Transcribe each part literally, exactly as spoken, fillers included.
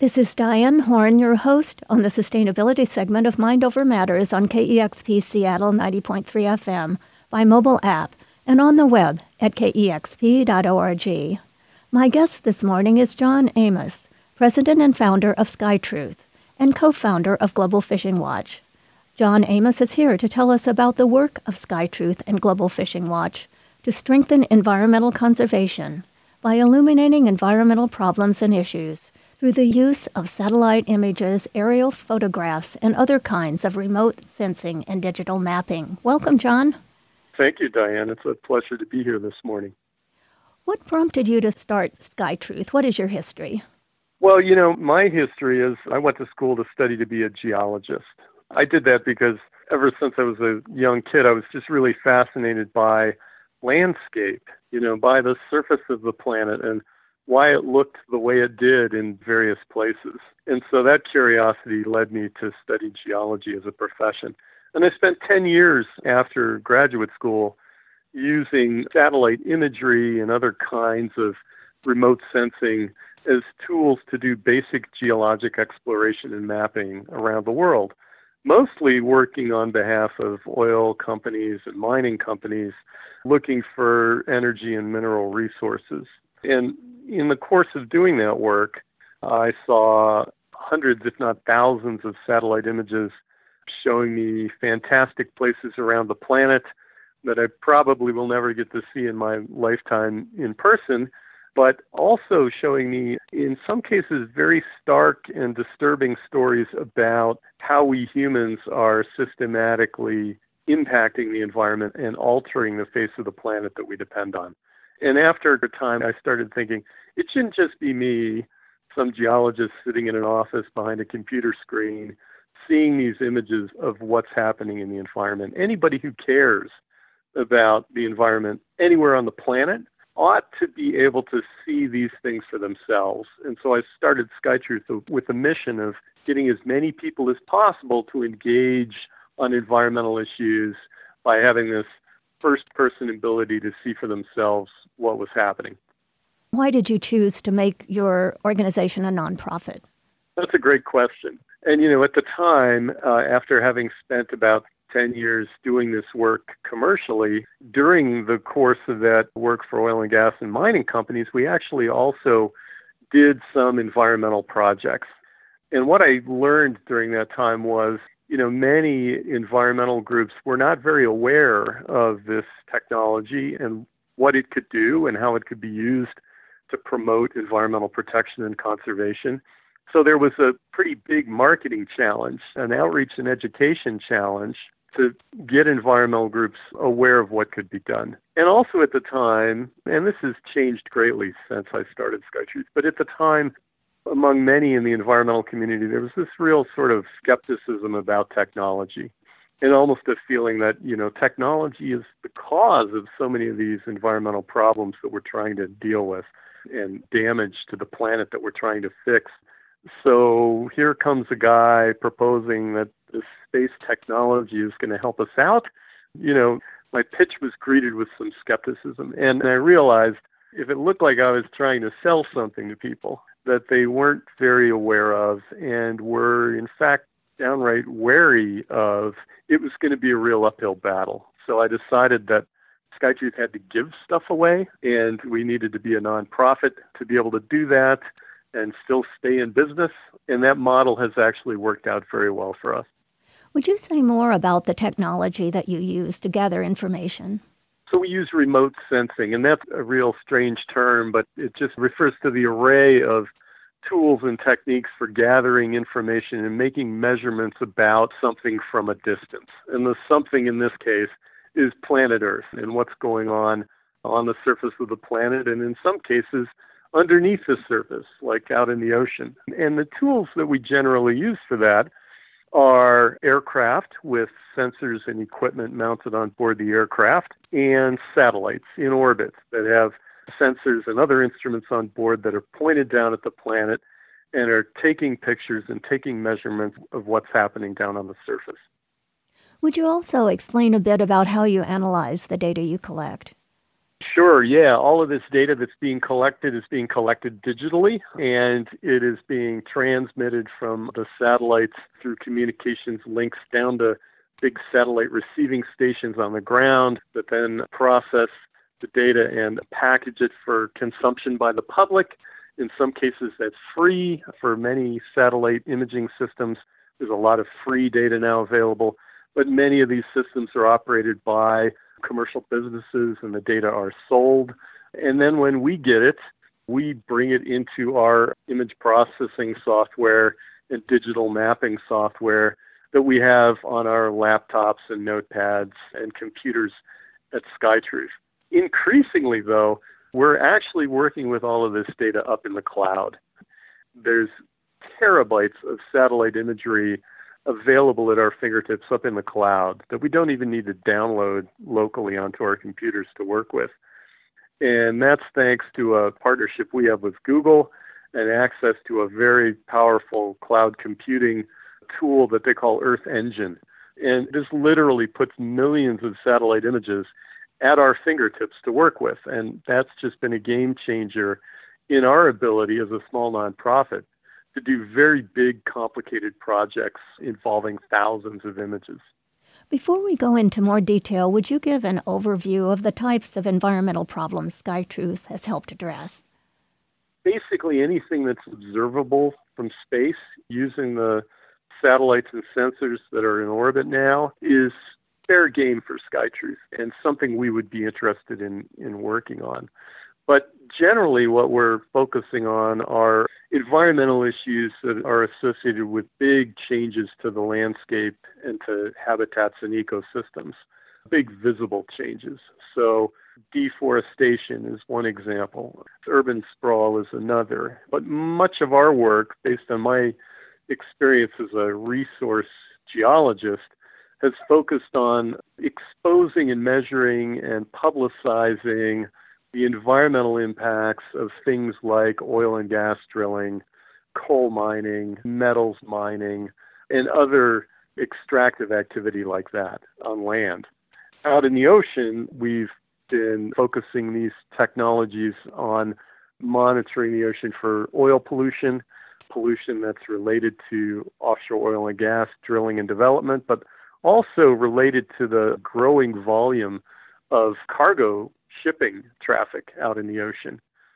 This is Diane Horn, your host on the sustainability segment of Mind Over Matters on K E X P Seattle ninety point three F M by mobile app and on the web at K E X P dot org. My guest this morning is John Amos, president and founder of SkyTruth and co-founder of Global Fishing Watch. John Amos is here to tell us about the work of SkyTruth and Global Fishing Watch to strengthen environmental conservation by illuminating environmental problems and issues through the use of satellite images, aerial photographs, and other kinds of remote sensing and digital mapping. Welcome, John. Thank you, Diane. It's a pleasure to be here this morning. What prompted you to start SkyTruth? What is your history? Well, you know, my history is I went to school to study to be a geologist. I did that because ever since I was a young kid, I was just really fascinated by landscape, you know, by the surface of the planet and why it looked the way it did in various places. And so that curiosity led me to study geology as a profession. And I spent ten years after graduate school using satellite imagery and other kinds of remote sensing as tools to do basic geologic exploration and mapping around the world, mostly working on behalf of oil companies and mining companies looking for energy and mineral resources. And in the course of doing that work, I saw hundreds, if not thousands, of satellite images showing me fantastic places around the planet that I probably will never get to see in my lifetime in person, but also showing me, in some cases, very stark and disturbing stories about how we humans are systematically impacting the environment and altering the face of the planet that we depend on. And after a time, I started thinking, it shouldn't just be me, some geologist sitting in an office behind a computer screen, seeing these images of what's happening in the environment. Anybody who cares about the environment anywhere on the planet ought to be able to see these things for themselves. And so I started SkyTruth with a mission of getting as many people as possible to engage on environmental issues by having this first-person ability to see for themselves what was happening. Why did you choose to make your organization a nonprofit? That's a great question. And, you know, at the time, uh, after having spent about ten years doing this work commercially, during the course of that work for oil and gas and mining companies, we actually also did some environmental projects. And what I learned during that time was, you know, many environmental groups were not very aware of this technology and what it could do and how it could be used to promote environmental protection and conservation. So there was a pretty big marketing challenge, an outreach and education challenge to get environmental groups aware of what could be done. And also at the time, and this has changed greatly since I started SkyTruth, but at the time, among many in the environmental community, there was this real sort of skepticism about technology and almost a feeling that, you know, technology is the cause of so many of these environmental problems that we're trying to deal with and damage to the planet that we're trying to fix. So here comes a guy proposing that this space technology is going to help us out. You know, my pitch was greeted with some skepticism, and I realized if it looked like I was trying to sell something to people that they weren't very aware of and were, in fact, downright wary of, it was going to be a real uphill battle. So I decided that SkyTruth had to give stuff away, and we needed to be a nonprofit to be able to do that and still stay in business. And that model has actually worked out very well for us. Would you say more about the technology that you use to gather information? So we use remote sensing, and that's a real strange term, but it just refers to the array of tools and techniques for gathering information and making measurements about something from a distance. And the something in this case is planet Earth and what's going on on the surface of the planet, and in some cases underneath the surface, like out in the ocean. And the tools that we generally use for that are aircraft with sensors and equipment mounted on board the aircraft, and satellites in orbit that have sensors and other instruments on board that are pointed down at the planet and are taking pictures and taking measurements of what's happening down on the surface. Would you also explain a bit about how you analyze the data you collect? Sure, yeah. All of this data that's being collected is being collected digitally, and it is being transmitted from the satellites through communications links down to big satellite receiving stations on the ground that then process the data and package it for consumption by the public. In some cases, that's free. For many satellite imaging systems, there's a lot of free data now available, but many of these systems are operated by commercial businesses and the data are sold. And then when we get it, we bring it into our image processing software and digital mapping software that we have on our laptops and notepads and computers at SkyTruth. Increasingly, though, we're actually working with all of this data up in the cloud. There's terabytes of satellite imagery available at our fingertips up in the cloud that we don't even need to download locally onto our computers to work with. And that's thanks to a partnership we have with Google and access to a very powerful cloud computing tool that they call Earth Engine. And this literally puts millions of satellite images at our fingertips to work with. And that's just been a game changer in our ability as a small nonprofit to do very big, complicated projects involving thousands of images. Before we go into more detail, would you give an overview of the types of environmental problems SkyTruth has helped address? Basically, anything that's observable from space using the satellites and sensors that are in orbit now is fair game for SkyTruth and something we would be interested in, in working on. But generally, what we're focusing on are environmental issues that are associated with big changes to the landscape and to habitats and ecosystems, big visible changes. So deforestation is one example. Urban sprawl is another. But much of our work, based on my experience as a resource geologist, has focused on exposing and measuring and publicizing the environmental impacts of things like oil and gas drilling, coal mining, metals mining, and other extractive activity like that on land. Out in the ocean, we've been focusing these technologies on monitoring the ocean for oil pollution, pollution that's related to offshore oil and gas drilling and development, but also related to the growing volume of cargo shipping traffic out in the ocean.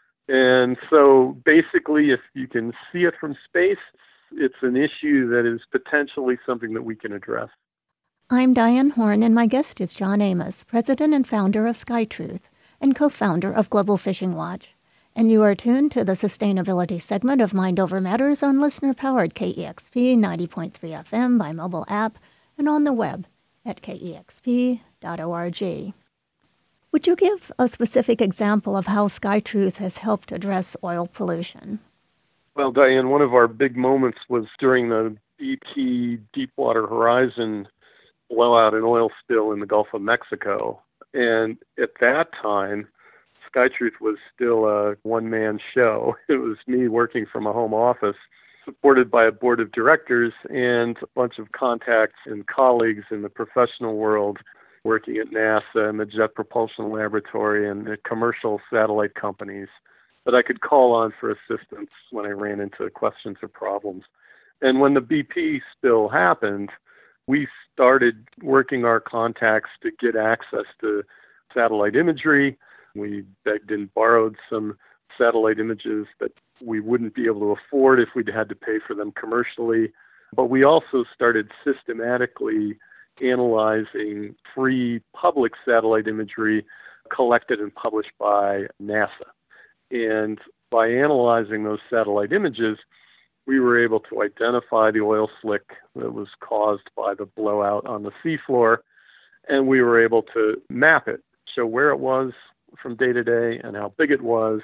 And so basically, if you can see it from space, it's an issue that is potentially something that we can address. I'm Diane Horn, and my guest is John Amos, president and founder of SkyTruth and co-founder of Global Fishing Watch. And you are tuned to the sustainability segment of Mind Over Matters on listener-powered K E X P ninety point three F M by mobile app and on the web at K E X P dot org. Would you give a specific example of how SkyTruth has helped address oil pollution? Well, Diane, one of our big moments was during the B P Deepwater Horizon blowout and oil spill in the Gulf of Mexico. And at that time, SkyTruth was still a one-man show. It was me working from a home office, supported by a board of directors and a bunch of contacts and colleagues in the professional world working at NASA and the Jet Propulsion Laboratory and the commercial satellite companies that I could call on for assistance when I ran into questions or problems. And when the B P spill happened, we started working our contacts to get access to satellite imagery. We begged and borrowed some satellite images that we wouldn't be able to afford if we'd had to pay for them commercially. But we also started systematically analyzing free public satellite imagery collected and published by NASA. And by analyzing those satellite images, we were able to identify the oil slick that was caused by the blowout on the seafloor, and we were able to map it, show where it was from day to day and how big it was.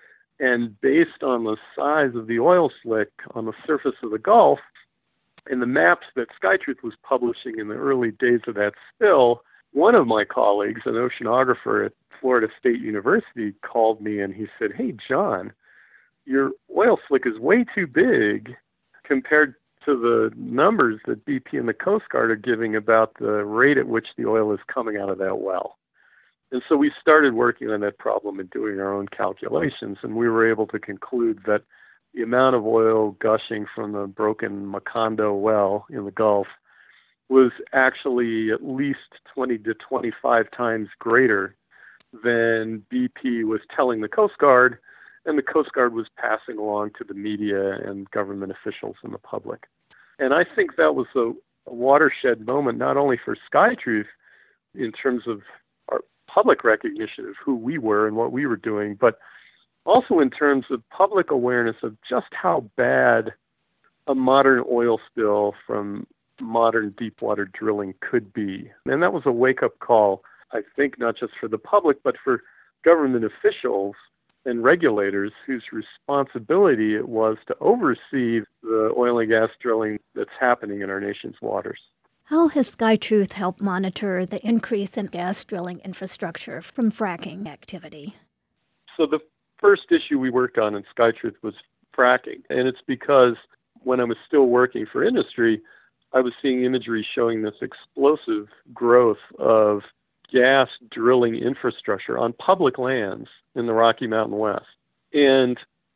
And based on the size of the oil slick on the surface of the Gulf, in the maps that SkyTruth was publishing in the early days of that spill, one of my colleagues, an oceanographer at Florida State University, called me and he said, "Hey, John, your oil slick is way too big compared to the numbers that B P and the Coast Guard are giving about the rate at which the oil is coming out of that well." And so we started working on that problem and doing our own calculations, and we were able to conclude that the amount of oil gushing from the broken Macondo well in the Gulf was actually at least twenty to twenty-five times greater than B P was telling the Coast Guard, and the Coast Guard was passing along to the media and government officials and the public. And I think that was a, a watershed moment, not only for SkyTruth in terms of our public recognition of who we were and what we were doing, but also in terms of public awareness of just how bad a modern oil spill from modern deepwater drilling could be. And that was a wake-up call, I think, not just for the public, but for government officials and regulators whose responsibility it was to oversee the oil and gas drilling that's happening in our nation's waters. How has SkyTruth helped monitor the increase in gas drilling infrastructure from fracking activity? So the first issue we worked on in SkyTruth was fracking. And it's because when I was still working for industry, I was seeing imagery showing this explosive growth of gas drilling infrastructure on public lands in the Rocky Mountain West. And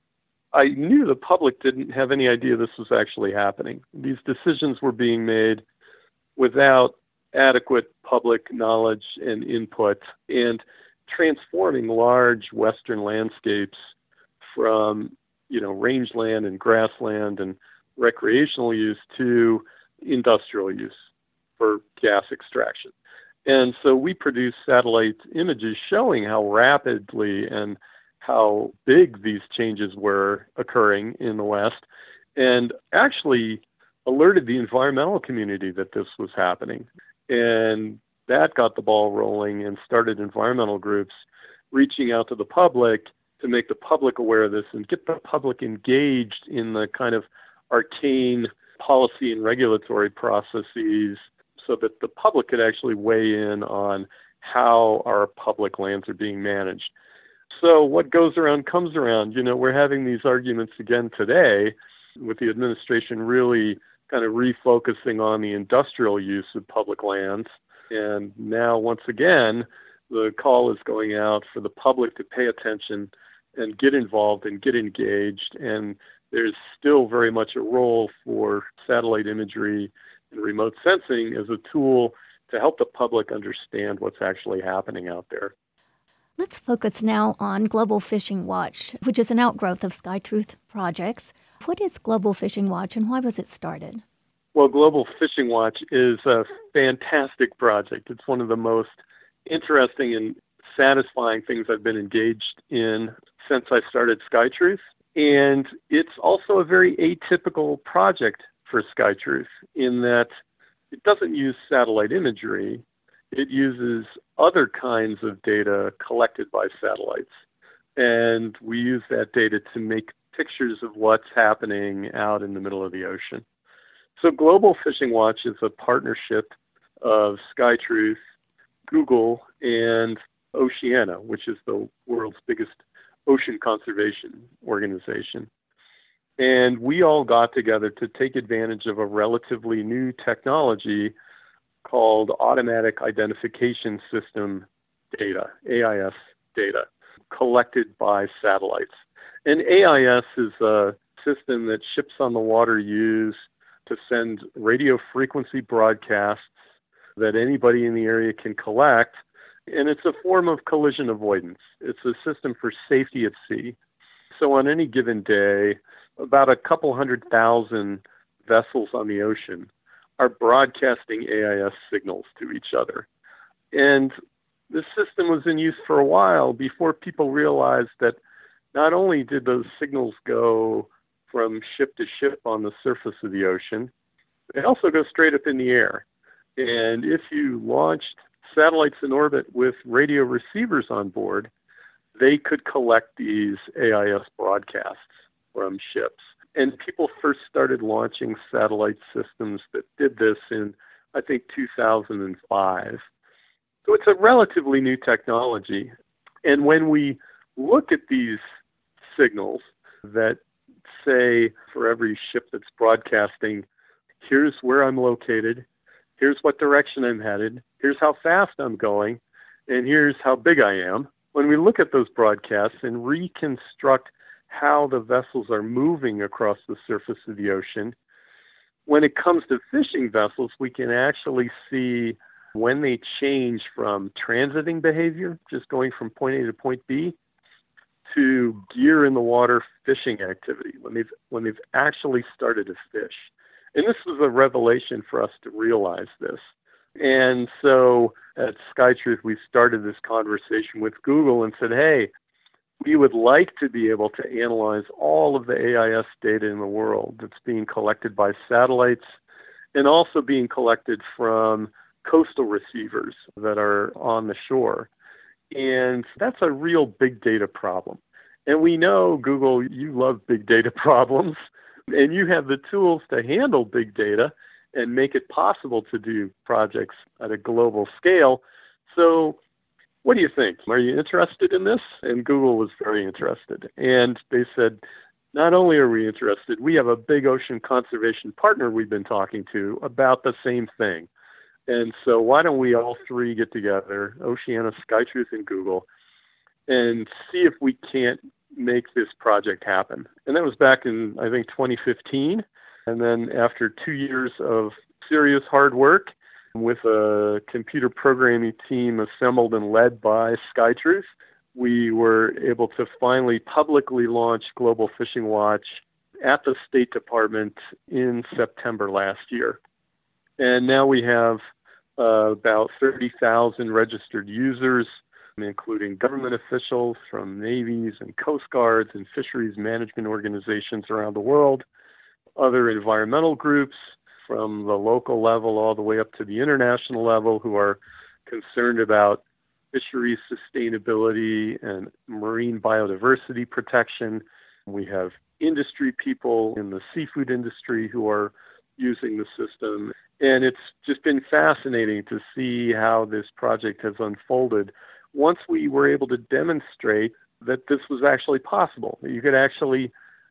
I knew the public didn't have any idea this was actually happening. These decisions were being made without adequate public knowledge and input, and transforming large Western landscapes from, you know, rangeland and grassland and recreational use to industrial use for gas extraction. And so we produced satellite images showing how rapidly and how big these changes were occurring in the West, and actually alerted the environmental community that this was happening. And that got the ball rolling and started environmental groups reaching out to the public to make the public aware of this and get the public engaged in the kind of arcane policy and regulatory processes so that the public could actually weigh in on how our public lands are being managed. So what goes around comes around. You know, we're having these arguments again today with the administration really kind of refocusing on the industrial use of public lands. And now, once again, the call is going out for the public to pay attention and get involved and get engaged. And there's still very much a role for satellite imagery and remote sensing as a tool to help the public understand what's actually happening out there. Let's focus now on Global Fishing Watch, which is an outgrowth of SkyTruth projects. What is Global Fishing Watch and why was it started? Well, Global Fishing Watch is a fantastic project. It's one of the most interesting and satisfying things I've been engaged in since I started SkyTruth. And it's also a very atypical project for SkyTruth in that it doesn't use satellite imagery. It uses other kinds of data collected by satellites. And we use that data to make pictures of what's happening out in the middle of the ocean. So Global Fishing Watch is a partnership of SkyTruth, Google, and Oceana, which is the world's biggest ocean conservation organization. And we all got together to take advantage of a relatively new technology called Automatic Identification System data, A I S data, collected by satellites. And A I S is a system that ships on the water use to send radio frequency broadcasts that anybody in the area can collect. And it's a form of collision avoidance. It's a system for safety at sea. So on any given day, about a couple hundred thousand vessels on the ocean are broadcasting A I S signals to each other. And this system was in use for a while before people realized that not only did those signals go from ship to ship on the surface of the ocean, they also go straight up in the air. And if you launched satellites in orbit with radio receivers on board, they could collect these A I S broadcasts from ships. And people first started launching satellite systems that did this in, I think, two thousand five. So it's a relatively new technology. And when we look at these signals that say for every ship that's broadcasting, here's where I'm located, here's what direction I'm headed, here's how fast I'm going, and here's how big I am. When we look at those broadcasts and reconstruct how the vessels are moving across the surface of the ocean, when it comes to fishing vessels, we can actually see when they change from transiting behavior, just going from point A to point B, to gear in the water fishing activity, when they've when they've actually started to fish. And this was a revelation for us to realize this. And so at SkyTruth, we started this conversation with Google and said, hey, we would like to be able to analyze all of the A I S data in the world that's being collected by satellites and also being collected from coastal receivers that are on the shore. And that's a real big data problem. And we know, Google, you love big data problems, and you have the tools to handle big data and make it possible to do projects at a global scale. So what do you think? Are you interested in this? And Google was very interested. And they said, not only are we interested, we have a big ocean conservation partner we've been talking to about the same thing. And so why don't we all three get together, Oceana, SkyTruth, and Google, and see if we can't make this project happen. And that was back in, I think, twenty fifteen. And then after two years of serious hard work with a computer programming team assembled and led by SkyTruth, we were able to finally publicly launch Global Fishing Watch at the State Department in September last year. And now we have uh, about thirty thousand registered users, including government officials from navies and coast guards and fisheries management organizations around the world, other environmental groups from the local level all the way up to the international level who are concerned about fisheries sustainability and marine biodiversity protection. We have industry people in the seafood industry who are using the system. And it's just been fascinating to see how this project has unfolded once we were able to demonstrate that this was actually possible, that you could actually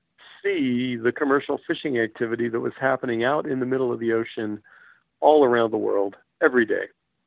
see the commercial fishing activity that was happening out in the middle of the ocean all around the world every day.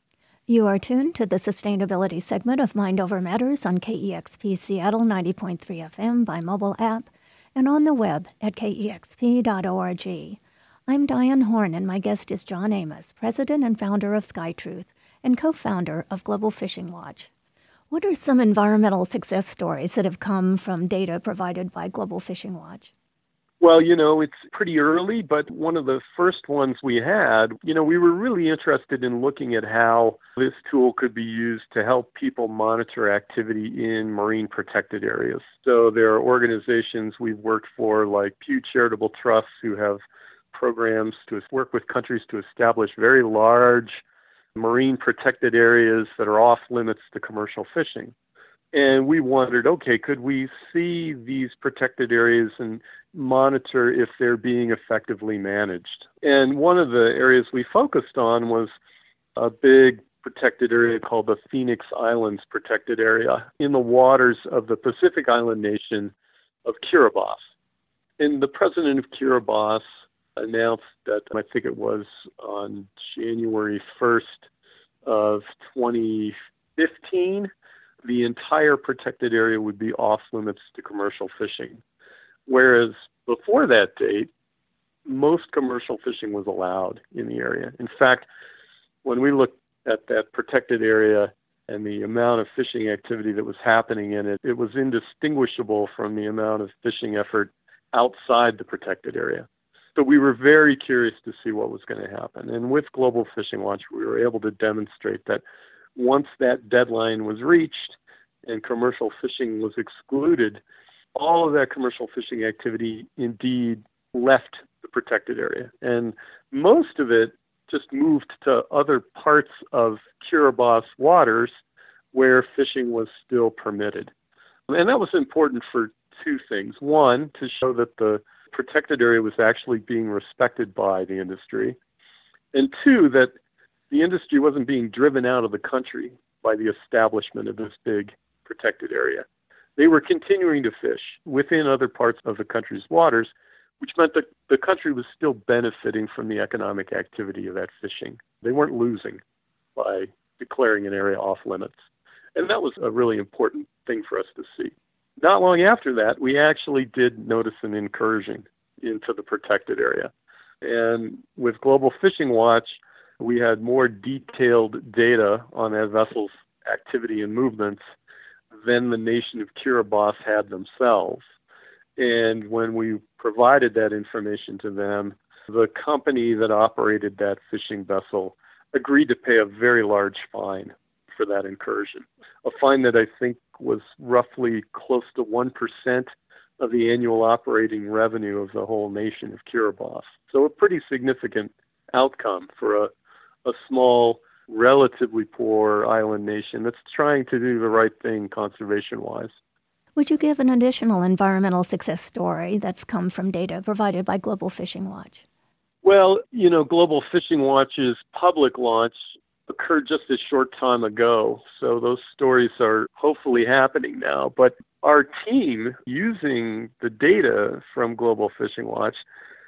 You are tuned to the sustainability segment of Mind Over Matters on K E X P Seattle ninety point three F M by mobile app and on the web at K E X P dot org. I'm Diane Horn, and my guest is John Amos, president and founder of SkyTruth and co-founder of Global Fishing Watch. What are some environmental success stories that have come from data provided by Global Fishing Watch? Well, you know, it's pretty early, but one of the first ones we had, you know, we were really interested in looking at how this tool could be used to help people monitor activity in marine protected areas. So there are organizations we've worked for like Pew Charitable Trusts who have programs to work with countries to establish very large marine protected areas that are off limits to commercial fishing. And we wondered, okay, could we see these protected areas and monitor if they're being effectively managed? And one of the areas we focused on was a big protected area called the Phoenix Islands Protected Area in the waters of the Pacific island nation of Kiribati. And the president of Kiribati announced that, I think it was on January first of twenty fifteen, the entire protected area would be off limits to commercial fishing. Whereas before that date, most commercial fishing was allowed in the area. In fact, when we looked at that protected area and the amount of fishing activity that was happening in it, it was indistinguishable from the amount of fishing effort outside the protected area. So we were very curious to see what was going to happen. And with Global Fishing Watch, we were able to demonstrate that once that deadline was reached and commercial fishing was excluded, all of that commercial fishing activity indeed left the protected area. And most of it just moved to other parts of Kiribati waters where fishing was still permitted. And that was important for two things. One, to show that the protected area was actually being respected by the industry. And two, that the industry wasn't being driven out of the country by the establishment of this big protected area. They were continuing to fish within other parts of the country's waters, which meant that the country was still benefiting from the economic activity of that fishing. They weren't losing by declaring an area off limits. And that was a really important thing for us to see. Not long after that, we actually did notice an incursion into the protected area. And with Global Fishing Watch, we had more detailed data on that vessel's activity and movements than the nation of Kiribati had themselves. And when we provided that information to them, the company that operated that fishing vessel agreed to pay a very large fine for that incursion, a fine that I think was roughly close to one percent of the annual operating revenue of the whole nation of Kiribati. So a pretty significant outcome for a, a small, relatively poor island nation that's trying to do the right thing conservation-wise. Would you give an additional environmental success story that's come from data provided by Global Fishing Watch? Well, you know, Global Fishing Watch's public launch occurred just a short time ago, so those stories are hopefully happening now. But our team, using the data from Global Fishing Watch,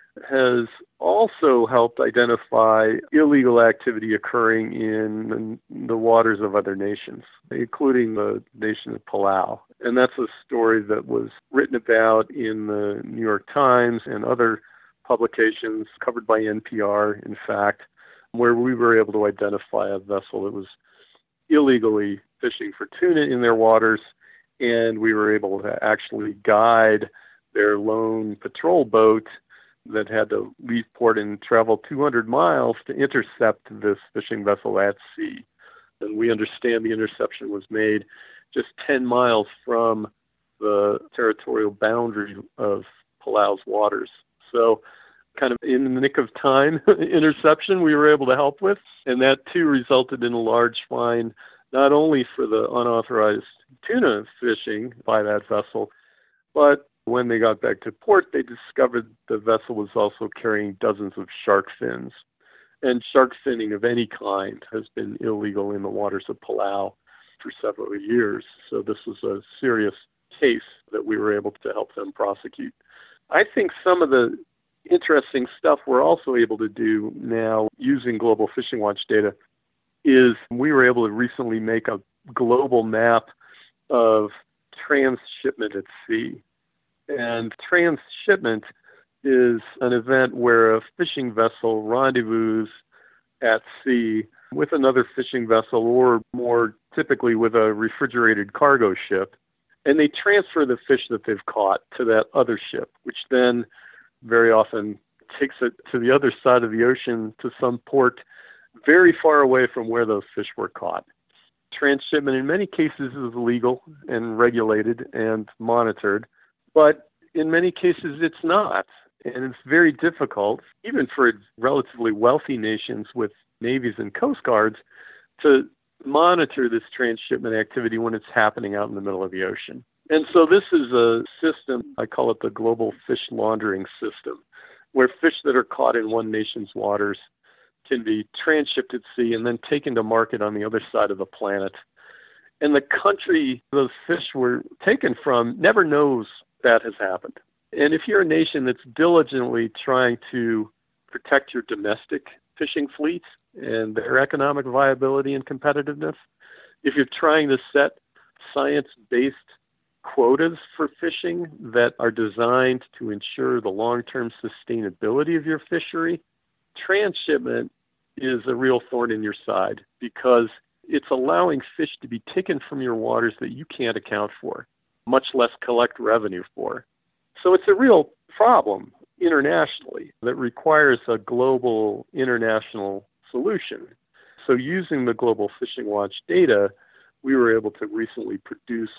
has also helped identify illegal activity occurring in the waters of other nations, including the nation of Palau. And that's a story that was written about in the New York Times and other publications, covered by N P R, in fact, where we were able to identify a vessel that was illegally fishing for tuna in their waters, and we were able to actually guide their lone patrol boat that had to leave port and travel two hundred miles to intercept this fishing vessel at sea. And we understand the interception was made just ten miles from the territorial boundary of Palau's waters. So kind of in the nick of time interception we were able to help with, and that too resulted in a large fine, not only for the unauthorized tuna fishing by that vessel, but when they got back to port, they discovered the vessel was also carrying dozens of shark fins. And shark finning of any kind has been illegal in the waters of Palau for several years. So this was a serious case that we were able to help them prosecute. I think some of the interesting stuff we're also able to do now using Global Fishing Watch data is we were able to recently make a global map of transshipment at sea. And transshipment is an event where a fishing vessel rendezvous at sea with another fishing vessel, or more typically with a refrigerated cargo ship, and they transfer the fish that they've caught to that other ship, which then very often takes it to the other side of the ocean to some port very far away from where those fish were caught. Transshipment in many cases is legal and regulated and monitored, but in many cases it's not. And it's very difficult, even for relatively wealthy nations with navies and coast guards, to monitor this transshipment activity when it's happening out in the middle of the ocean. And so this is a system, I call it the global fish laundering system, where fish that are caught in one nation's waters can be transshipped at sea and then taken to market on the other side of the planet. And the country those fish were taken from never knows that has happened. And if you're a nation that's diligently trying to protect your domestic fishing fleets and their economic viability and competitiveness, if you're trying to set science-based quotas for fishing that are designed to ensure the long-term sustainability of your fishery, transshipment is a real thorn in your side because it's allowing fish to be taken from your waters that you can't account for, much less collect revenue for. So it's a real problem internationally that requires a global international solution. So using the Global Fishing Watch data, we were able to recently produce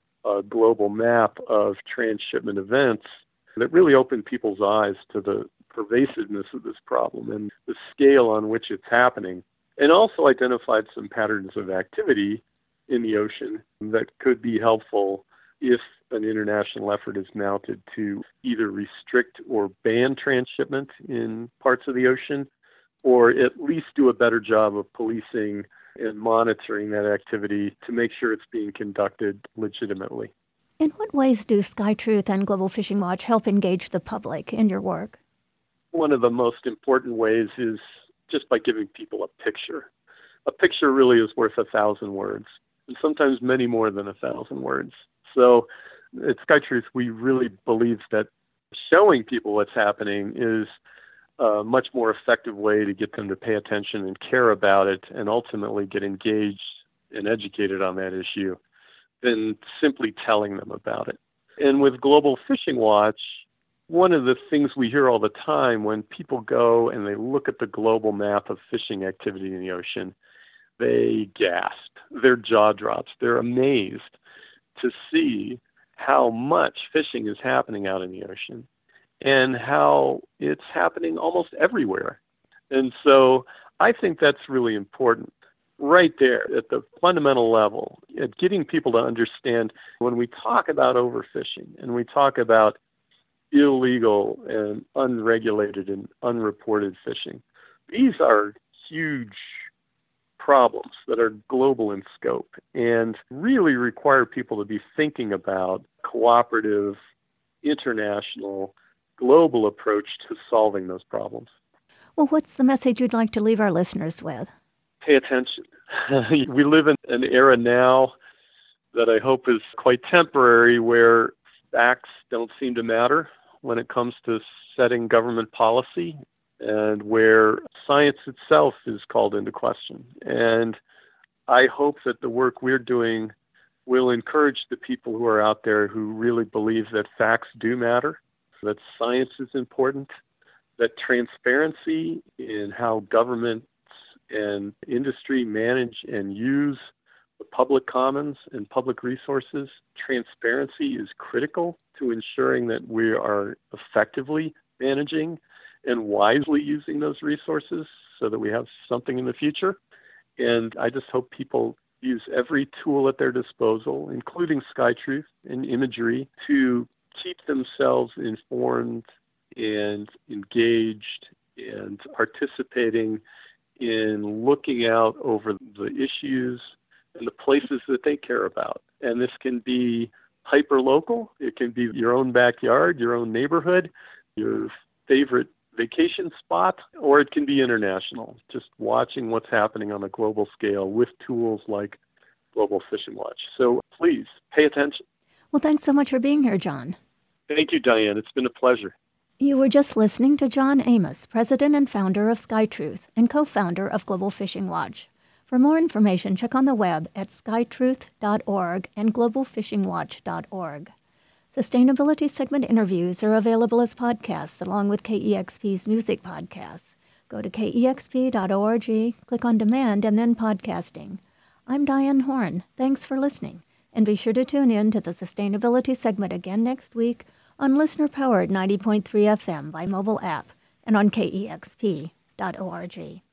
a global map of transshipment events that really opened people's eyes to the pervasiveness of this problem and the scale on which it's happening, and also identified some patterns of activity in the ocean that could be helpful if an international effort is mounted to either restrict or ban transshipment in parts of the ocean, or at least do a better job of policing and monitoring that activity to make sure it's being conducted legitimately. In what ways do SkyTruth and Global Fishing Watch help engage the public in your work? One of the most important ways is just by giving people a picture. A picture really is worth a thousand words. and sometimes many more than a thousand words. So at SkyTruth, we really believe that showing people what's happening is a much more effective way to get them to pay attention and care about it and ultimately get engaged and educated on that issue than simply telling them about it. And with Global Fishing Watch, one of the things we hear all the time when people go and they look at the global map of fishing activity in the ocean, they gasp, their jaw drops, they're amazed to see how much fishing is happening out in the ocean and how it's happening almost everywhere. And so I think that's really important right there at the fundamental level, at getting people to understand when we talk about overfishing and we talk about illegal and unregulated and unreported fishing, these are huge problems that are global in scope and really require people to be thinking about cooperative, international, global approach to solving those problems. Well, what's the message you'd like to leave our listeners with? Pay attention. We live in an era now that I hope is quite temporary where facts don't seem to matter when it comes to setting government policy and where science itself is called into question. And I hope that the work we're doing will encourage the people who are out there who really believe that facts do matter, that science is important, that transparency in how governments and industry manage and use the public commons and public resources, transparency is critical to ensuring that we are effectively managing and wisely using those resources so that we have something in the future. And I just hope people use every tool at their disposal, including SkyTruth and imagery, to keep themselves informed and engaged and participating in looking out over the issues and the places that they care about. And this can be hyper-local. It can be your own backyard, your own neighborhood, your favorite vacation spot, or it can be international, just watching what's happening on a global scale with tools like Global Fishing Watch. So please pay attention. Well, thanks so much for being here, John. Thank you, Diane. It's been a pleasure. You were just listening to John Amos, president and founder of SkyTruth and co-founder of Global Fishing Watch. For more information, check on the web at skytruth dot org and global fishing watch dot org. Sustainability segment interviews are available as podcasts along with K E X P's music podcasts. Go to K E X P dot org, click on Demand, and then Podcasting. I'm Diane Horn. Thanks for listening. And be sure to tune in to the Sustainability segment again next week on listener-powered ninety point three F M by mobile app and on K E X P dot org.